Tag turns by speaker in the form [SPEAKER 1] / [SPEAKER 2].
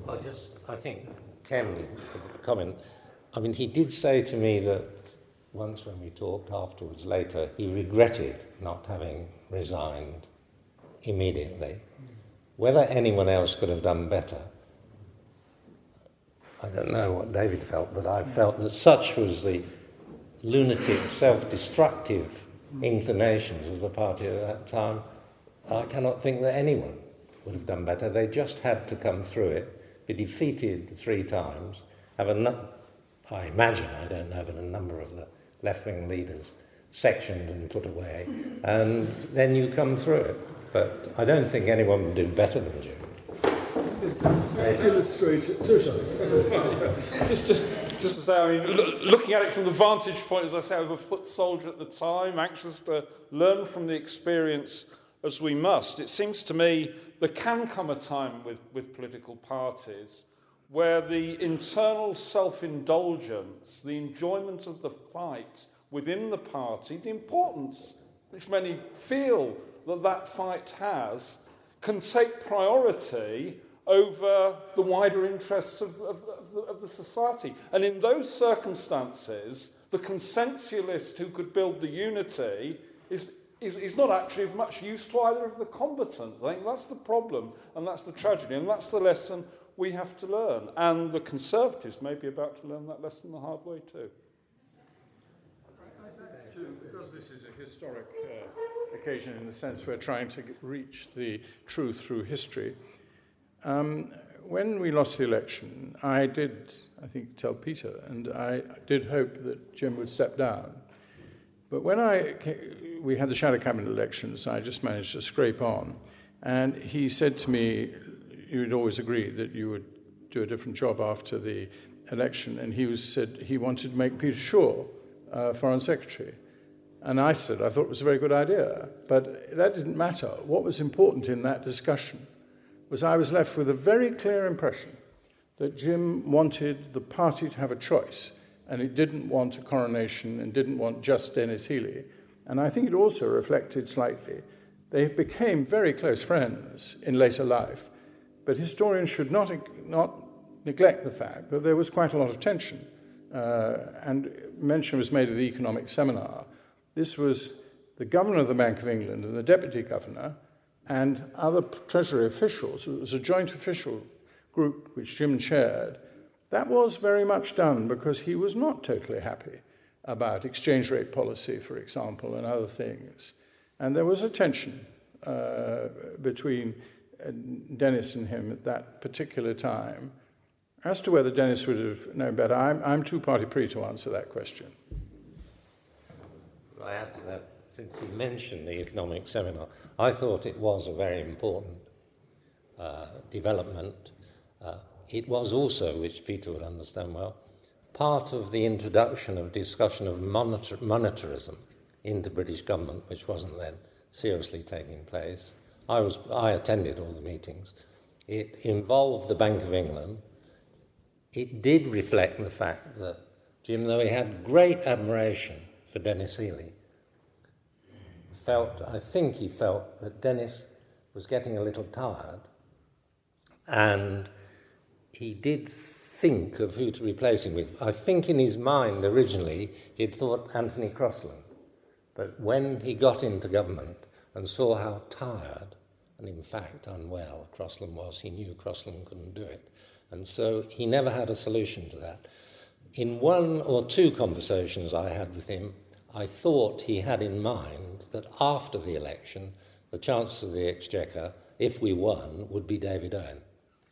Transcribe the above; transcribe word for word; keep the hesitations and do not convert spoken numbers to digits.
[SPEAKER 1] I just, I think Ken could comment. I mean, he did say to me that once when we talked afterwards later, he regretted not having resigned immediately. Whether anyone else could have done better, I don't know what David felt, but I felt that such was the lunatic, self-destructive inclinations of the party at that time, I cannot think that anyone would have done better. They just had to come through it, be defeated three times, have a, nu- I imagine, I don't know, but a number of the left-wing leaders sectioned and put away, and then you come through it. But I don't think anyone would do better than Jim.
[SPEAKER 2] Illustrate it.
[SPEAKER 3] just, just, just to say, I mean, lo- looking at it from the vantage point, as I say, of a foot soldier at the time, anxious to learn from the experience as we must, it seems to me there can come a time with, with political parties where the internal self-indulgence, the enjoyment of the fight within the party, the importance which many feel that that fight has, can take priority over the wider interests of, of, of, the, of the society. And in those circumstances, the consensualist who could build the unity is, is, is not actually of much use to either of the combatants. I think that's the problem, and that's the tragedy, and that's the lesson we have to learn. And the Conservatives may be about to learn that lesson the hard way too.
[SPEAKER 2] Too, because this is a historic uh, occasion in the sense we're trying to reach the truth through history. Um, when we lost the election, I did, I think, tell Peter, and I did hope that Jim would step down. But when I we had the shadow cabinet elections, I just managed to scrape on, and he said to me, you would always agree that you would do a different job after the election, and he was, said he wanted to make Peter Shaw uh, Foreign Secretary. And I said I thought it was a very good idea, but that didn't matter. What was important in that discussion was I was left with a very clear impression that Jim wanted the party to have a choice, and it didn't want a coronation and didn't want just Denis Healey. And I think it also reflected slightly. They became very close friends in later life, but historians should not, not neglect the fact that there was quite a lot of tension. Uh, and mention was made of the economic seminar. This was the governor of the Bank of England and the deputy governor and other Treasury officials. It was a joint official group which Jim chaired. That was very much done because he was not totally happy about exchange rate policy, for example, and other things. And there was a tension uh, between uh, Denis and him at that particular time. As to whether Denis would have known better, I'm, I'm too party-pree to answer that question.
[SPEAKER 1] I add to that, since he mentioned the economic seminar, I thought it was a very important uh, development. Uh, it was also, which Peter would understand well, part of the introduction of discussion of monetar- monetarism into British government, which wasn't then seriously taking place. I was I attended all the meetings. It involved the Bank of England. It did reflect the fact that Jim, though he had great admiration for Denis Healey, felt, I think he felt that Denis was getting a little tired, and he did think of who to replace him with. I think in his mind originally he'd thought Anthony Crosland, but when he got into government and saw how tired and in fact unwell Crosland was, he knew Crosland couldn't do it, and so he never had a solution to that. In one or two conversations I had with him, I thought he had in mind that after the election, the Chancellor of the Exchequer, if we won, would be David Owen.